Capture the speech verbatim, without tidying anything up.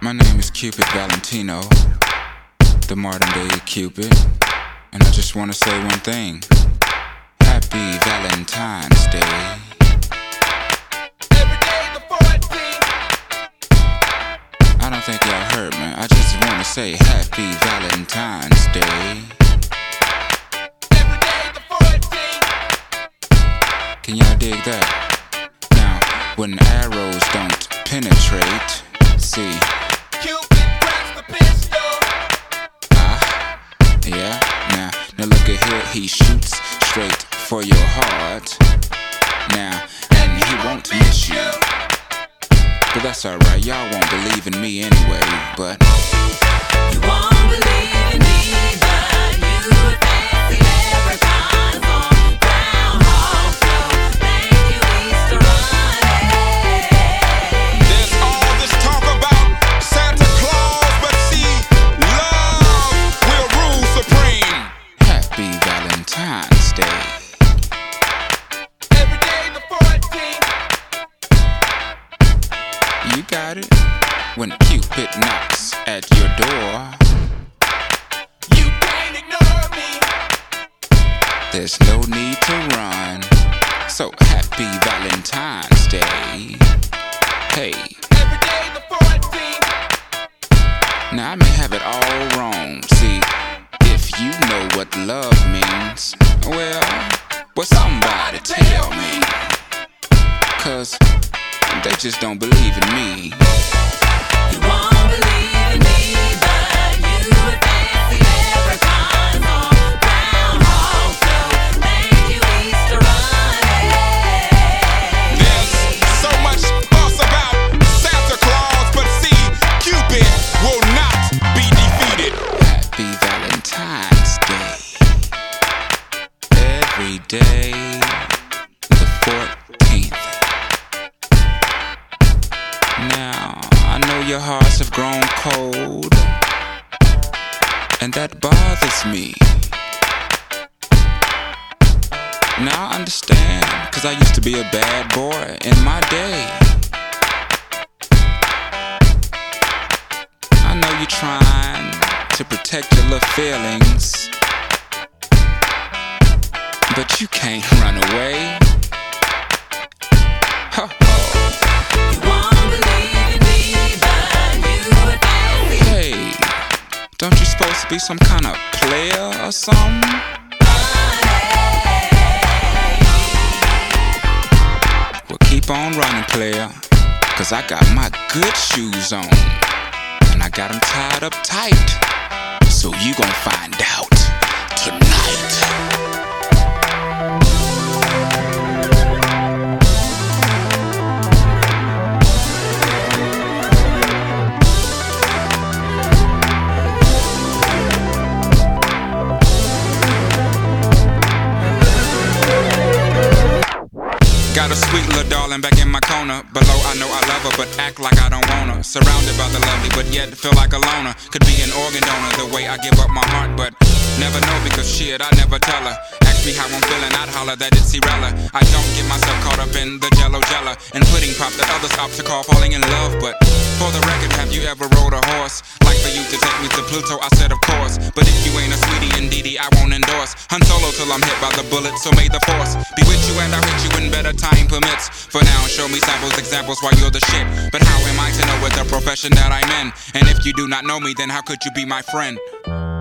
My name is Cupid Valentino, the modern day Cupid, and I just want to say one thing. Happy Valentine's Day. Every day the fourteenth. I don't think y'all heard me. I just want to say Happy Valentine's Day. Every day the fourteenth. Can y'all dig that? Now, when arrows don't penetrate, see. Cupid cracks the pistol. Ah, yeah, now, now look at here, he shoots straight for your heart. Now, and he won't miss you. But that's alright, y'all won't believe in me anyway, but You won't believe in me, but you would fancy leprechauns on Groundhog Flow. Thank you, Easter Bunny. There's all this talk about Santa Claus, but see, love will rule supreme. Happy Valentine's Day. Every day the fourteenth. You got it? When Cupid knocks at your door, You can't ignore me. there's no need to run. So happy Valentine's Day. Hey, Every day the fourteenth. now I may have it all wrong. See, if you know what love means, well, well somebody tell me. Cause they just don't believe in me. You won't believe in me, but you would fancy leprechauns on Groundhog Flow. Thank you, Easter Bunny. There's so much fuss about Santa Claus, but see, Cupid will not be defeated. Happy Valentine's Day. Every day, the fourteenth. Now, I know your hearts have grown cold, and that bothers me. Now I understand, cause I used to be a bad boy in my day. I know you're trying to protect your little feelings, but you can't run away. Ho ho. You won't believe in me, but you would fancy Hey, don't you supposed to be some kind of player or something? Well, keep on running, player, cause I got my good shoes on, and I got them tied up tight, so you gon' find out tonight. Got a sweet little darling back in my corner. Below, I know I love her, but act like I don't want her. Surrounded by the lovely, but yet feel like a loner. Could be an organ donor the way I give up my heart, but never know because shit, I never tell her. Ask me how I'm feeling, I'd holler that it's Cirella. I don't get myself caught up in the jello jella and pudding pop that others opt to call falling in love. But for the record, have you ever rode a horse? Like for you to take me to Pluto, I said of course. But if you ain't a sweetie indeedy, I won't endorse. Han Solo till I'm hit by the bullet, so may the force be with you and I'll hit you when better time permits. For now, show me samples, examples why you're the shit. But how am I to know what the profession that I'm in? And if you do not know me, then how could you be my friend?